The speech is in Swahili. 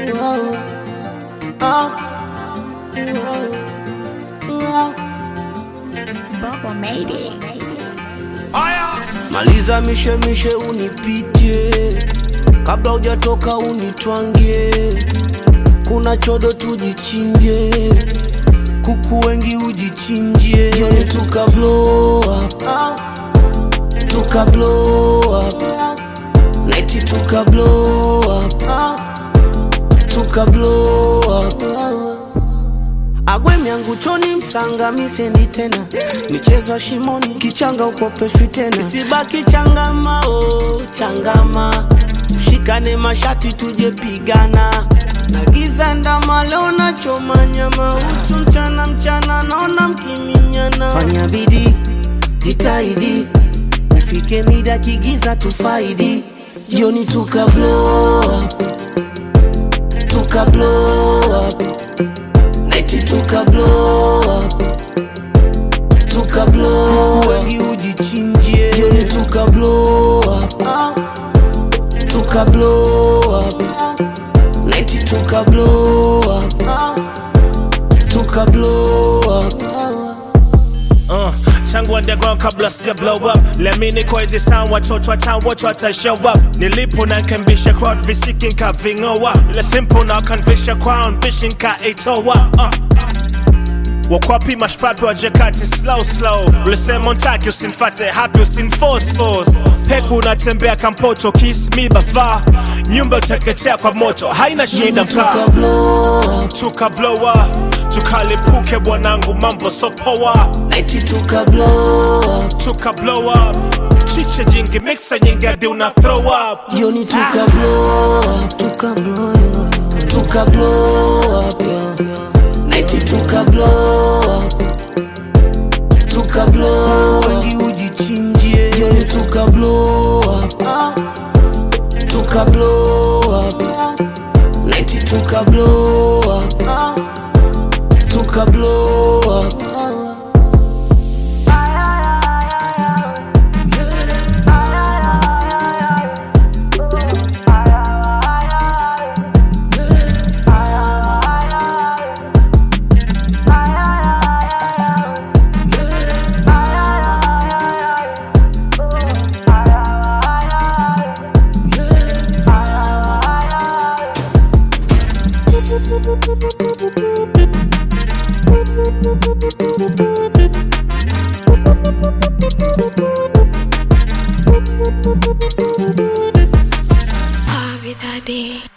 Bubble made it. Maliza mishe unipitie, kabla hujatoka unitwangie. Kuna chodo tujichinje, kuku wengi ujichinjie. Jioni tuka blow up, tuka blow up. Nighti tuka blow up, tuka blow up. Agwe miangu choni msanga misendi tena, michezo shimoni kichanga ukopeshwi tena. Isibaki changama changama, ushikane mashati tuje pigana. Nagiza ndama leo nachoma nyama, uchu mchana naona mkiminyana. Fanya bidii, jitahidi, ufike mida kigiza tufaidi. Jioni tuka blow up, tuka blow up. Nighti tuka blow up, tuka blow up. Wengi ujichinjie. Jioni tuka blow up, tuka blow up. Nighti tuka blow up, tuka blow up. Tangu underground kabla sija blow up. Lemini kwa hizi sound watoto wa town wote wata show up. Nilipo na nkembisha crowd visiki nka vingowa. Ile simple na kanvisha crown bishi nka itowa. Wakwapi mashpapi wa jekati slow. Ulisema untaki usinfate happy usinforce. Peku unatembea kampoto kiss me bafa. Nyumba uteketea kwa moto haina shida mka. Tuka blow up, tukalipuke bwanangu mambo so poa. Nighti tuka blow up, tuka blow up. Chiche jingi mixa nyingi hadi una throw up. Jioni tuka blow up, tuka blow up, tuka blow up. Nighti tuka blow up, tuka blow up. Wengi ujichinjie. Jioni tuka blow up, tuka blow up. Nighti tuka blow up, tuka blow up. I'll be that day.